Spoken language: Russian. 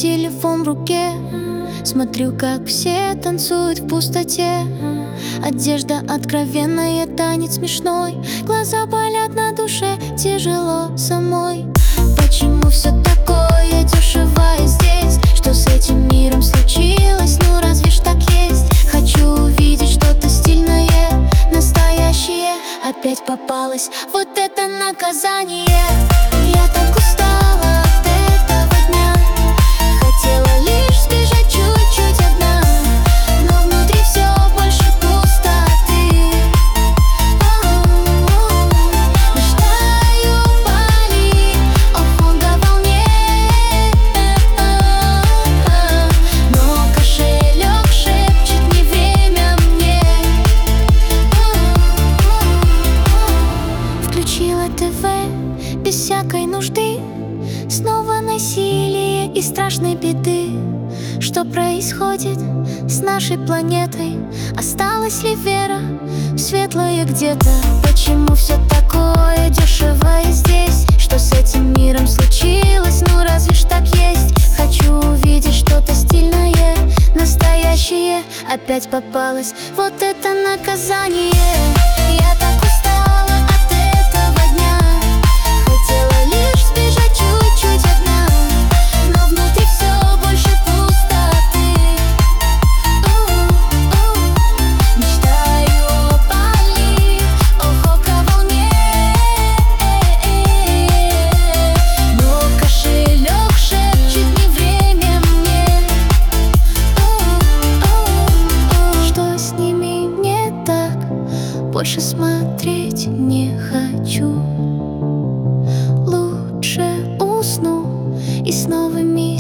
телефон в руке, смотрю, как все танцуют в пустоте. Одежда откровенная, танец смешной, глаза болят, на душе тяжело самой. Почему все такое дешевое здесь? Что с этим миром случилось? Ну разве ж так есть? Хочу увидеть что-то стильное, настоящее. Опять попалось вот это наказание. Я так устала от этого дня, хотела лишь сбежать чуть-чуть одна, но внутри все больше пустоты. Мечтаю Бали, охота в волне, но кошелек шепчет: не время мне. Включила ТВ без всякой нужды, снова насилие и страшной беды. Что происходит с нашей планетой? Осталась ли вера в светлое где-то? Почему все такое дешевое здесь? Что с этим миром случилось? Ну разве ж так есть? Хочу увидеть что-то стильное, настоящее. Опять попалось вот это наказание. Я так устала от этого дня, хотела лишь сбежать чуть-чуть одна, но внутри все больше пустоты. Мечтаю о Бали, охота в волне, но кошелек шепчет: не время мне. Что с ними не так? Больше смотреть не хочу. Лучше усну и с новыми